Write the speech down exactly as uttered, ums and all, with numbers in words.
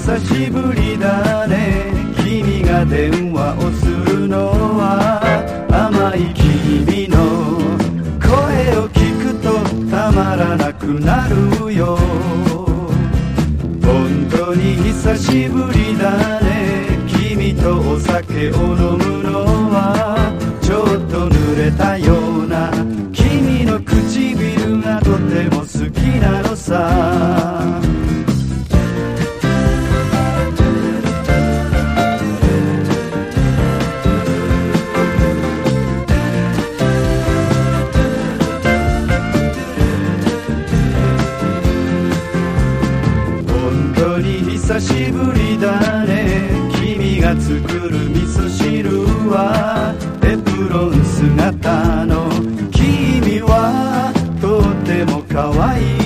久しぶりだね。君が電話をするのは甘い君の声を聞くとたまらなくなるよ。本当に久しぶりだね。君とお酒を飲むのはちょっと濡れたような君の唇がとても好きなのさ。本当に久しぶりだね。君が作る味噌汁はエプロン姿の君はとても可愛い